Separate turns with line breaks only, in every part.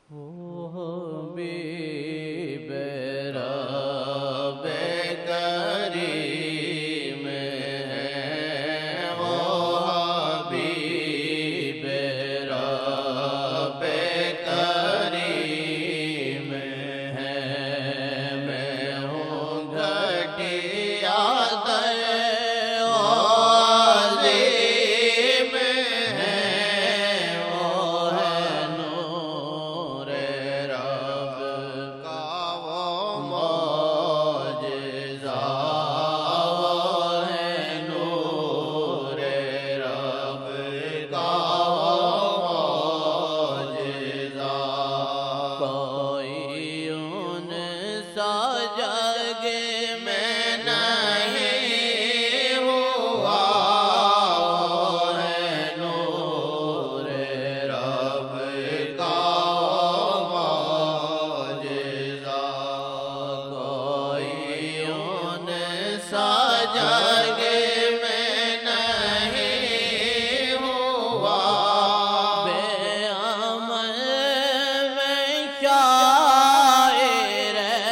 حبیب رب کریم ہے، وہ حبیب رب کریم ہے، میں ہوں گھٹیا در عظیم ہے، وہ ہے نور رب کا وہ معجزہ، وہ ہے نور رب کا وہ معجزہ، کوئی ان سا جگ میں نہیں ہوا، وہ ہے نور رب کا معجزہ، کوئی ان سا جگ میں نہیں ہوا، بے عمل میں شاعر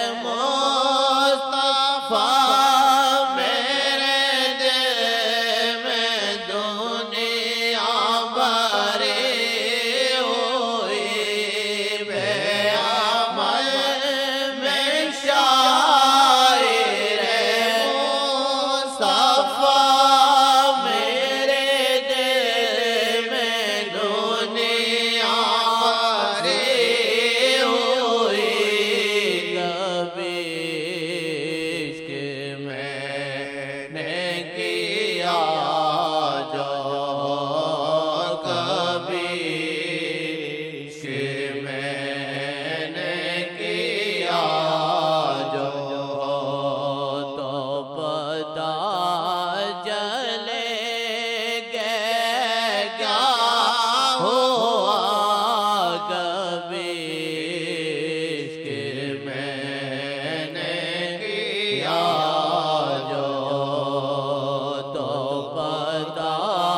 مصطفیٰ، میرے دل میں دنیا بھری ہوئی، بے عمل میں شاعر مصطفیٰ، میرے دل میں دنیا بھری ہوئی، کبھی عشق میں نے کیا جو، کبھی عشق میں نے کیا جو، تو پتہ چلے گا کیا ہوا، کبھی عشق میں نے کیا جو، تو پتہ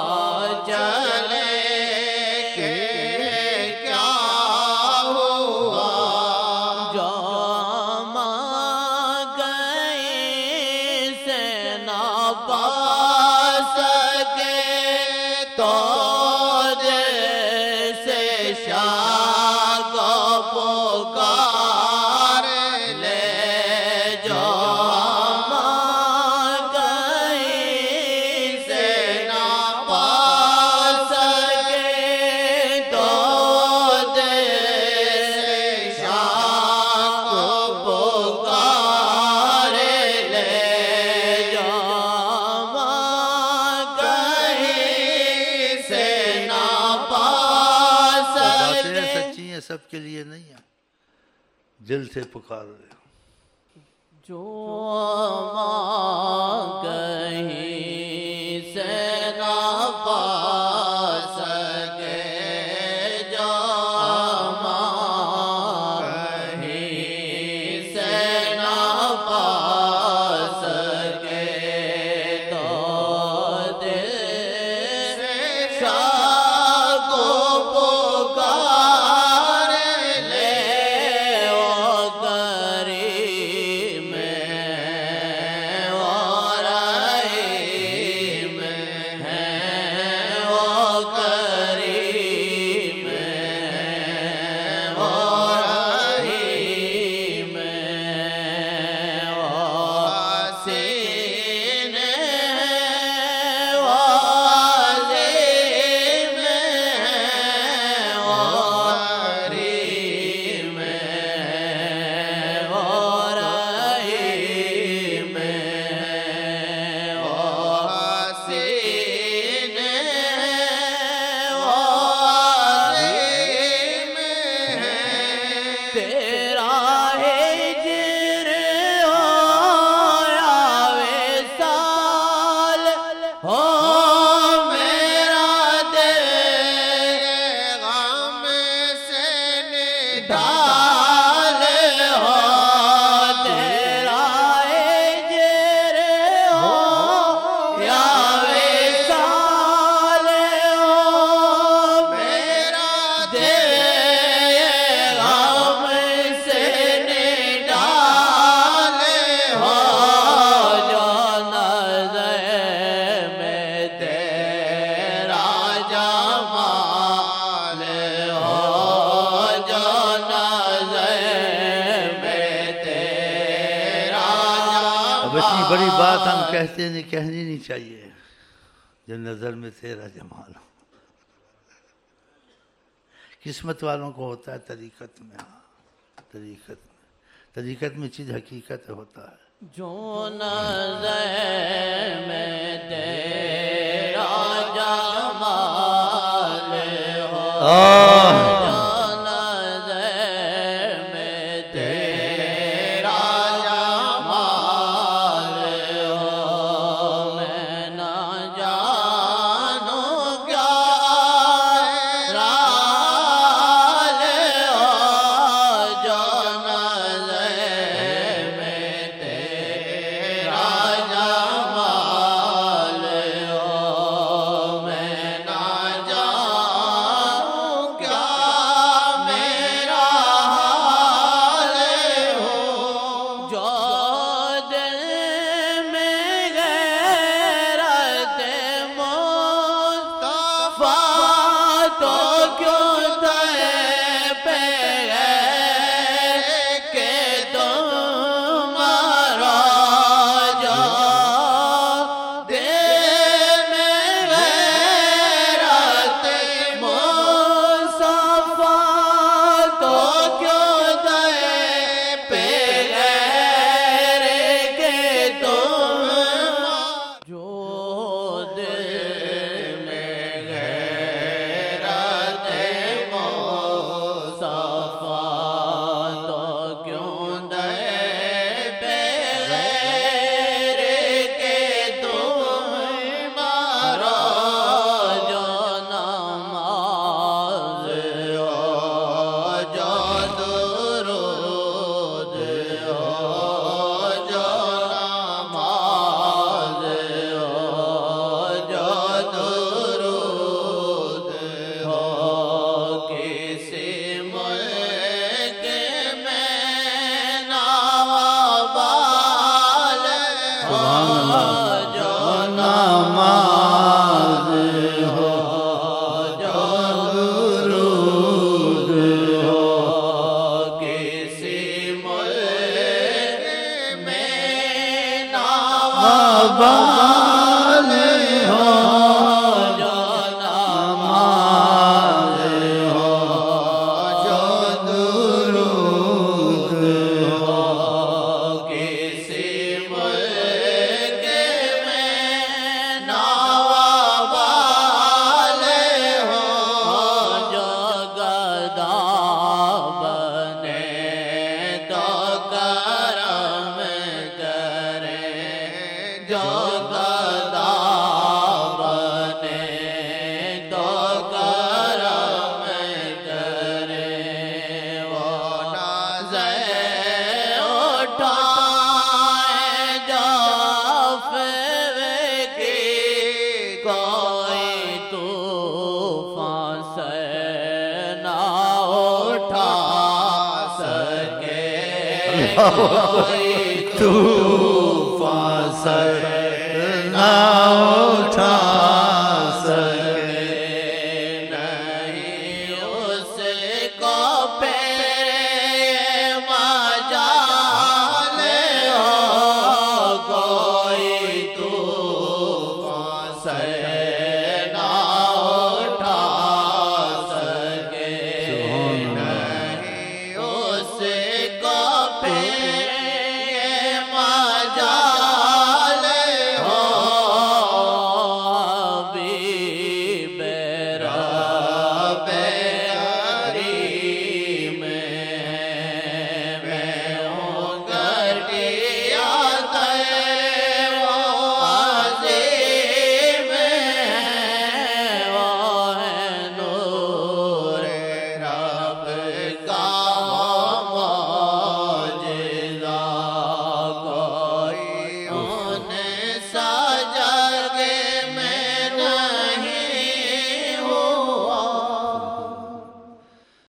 چلے کہ کیا ہوا، جو ماں گئی سے نہ پا سکے، تو جیسے شاہ کو پکار لے، جو ماں گئی سے نہ پا سکے، تو جیسے شاہ کو پکار لے، جو ماں گئی سے نہ پا
باتیں
سکے،
سچی ہیں، سب کے لیے نہیں ہیں، دل سے پکار رہے ہو۔
جو ماں کہیں سے نہ پا سکے، جو ماں کہیں سے نہ پا سکے، تو دل سے شاہ کو پکار لے، وہ کریم ہے، وہ رحیم ہے، وہ کریم ہے، وہ رحیم ہے، وہ حسین ہے، وہ عظیم ہے، وہ کریم ہے، وہ رحیم ہے، وہ حسین ہے، وہ عظیم ہے، تیرا ہجر ہو یا وصال ہو، میرا دل غم سے نڈال ہو، تیرا ہجر ہو یا وصال ہو، میرا دل
بڑی بات ہم کہتے نہیں، کہنی نہیں چاہیے، جو نظر میں تیرا جمال ہو۔ قسمت والوں کو ہوتا ہے طریقت میں، ہاں طریقت میں چیز حقیقت ہوتا ہے۔
جو نظر میں تیرا جمال ہو، جو نظر میں تیرا جمال ہو، میں نہ جانوں کیا رال ہو، جو نظر میں تیرا جمال ہو، میں نہ جانوں کیا میرا حال ہو، جو دل میں غیرت مصطفیٰ تو کیوں تہ پہ ہے کہ تمہارا، جو دل میں غیرت مصطفیٰ تو کیوں تہ پہ ہے کہ تم، جو دل میں غیرت مصطفیٰ تو کیوں تہ پہ کہ تم مارو، جو نماز ہو، جو درود ہو، جو نماز ہو، جو درود ہو، کسی ملک میں نوابال ہو، جو نماز ہو، جو درود ہو، کسی ملک میں نوابال ہو، جو نماز ہو، جو درود ہو، کسی ملک میں نوابال ہو، جو گدا بنے تو کرم کرے، جو گدا بنے تو کرم کرے، وہ نظر اٹھائے جو افوے کی، کوئی طوفان سے نہ اٹھا سکے، کوئی
طوفان سے نہ اٹھا